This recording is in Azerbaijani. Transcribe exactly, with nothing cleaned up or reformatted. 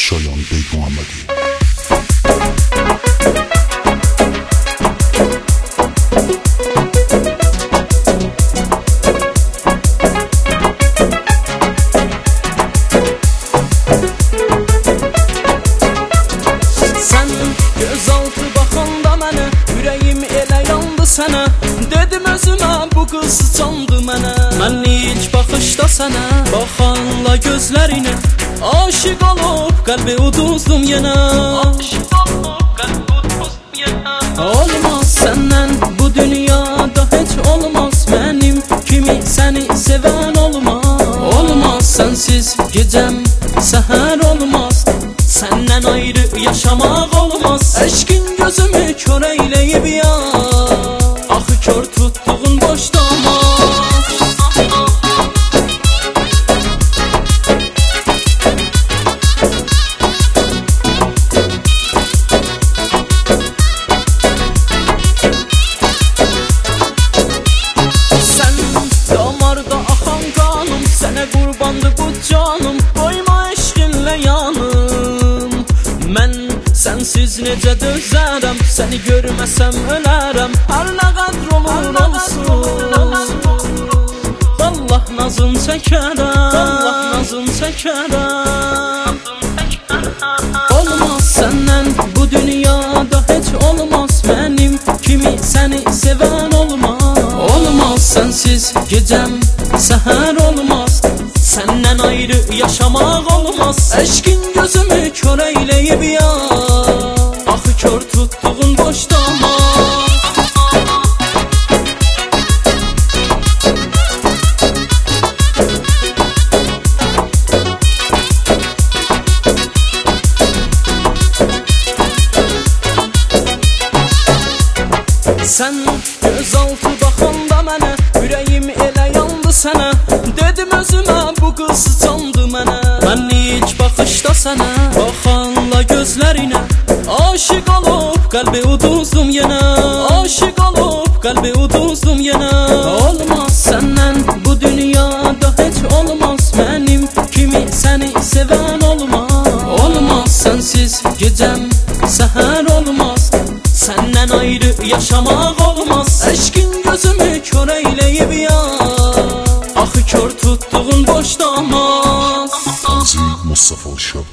Şayan Bey Muhammedi. Sen gözaltı baxanda mənə, ürəyim elə yandı sənə. Dedim özümə, bu qız sandı mənə. Mən ilk baxışda sənə baxanla gözlərinə aşiq olub qəlbi uduzdum yenə. Aşiq olub qəlbi uduzdum yenə. Olmaz səndən bu dünyada heç olmaz, mənim kimi səni sevən olmaz. Olmaz sənsiz gecəm səhər olmaz, səndən ayrı yaşamaq olmaz. Eşkin gözümü kör eyleyib ya, axı kör tutduğun boşdama. Sən damarda axan qanım, sənə qurbandı bu canım. Qoyma eşqinlə yanım, mən sənsiz necə dözərəm. Səni görməsəm ölərəm, hər nə qədr olur olsun. Vallah nazın çəkərəm, vallah nazın çəkərəm. Olmaz səndən bu dünyada heç olmaz, mənim kimi səni sevən olmaz. Olmaz sənsiz gecəm səhər olmaz, səndən ayrı yaşamaq olmaz. Eşkin gözümü kör eyleyib ya, axı kör tutduğun boşdama. Sən gözaltı baxanda mənə, ürəyim elə yandı sənə. Dedim özümə, bu qız sandı mənə. Mən ilk baxışda sənə baxanla gözlərinə aşiq olub qəlbi uduzdum yenə. Aşiq olub qəlbi uduzdum yenə. Olmaz səndən bu dünyada heç olmaz, mənim kimi səni sevən olmaz. Olmaz sənsiz gecəm səhər olmaz, səndən ayrı yaşamaq olmaz. Eşkin gözümü kör eyleyib ya, axı kör tutduğun boşdamaz. Tanzim Mustafa Şab.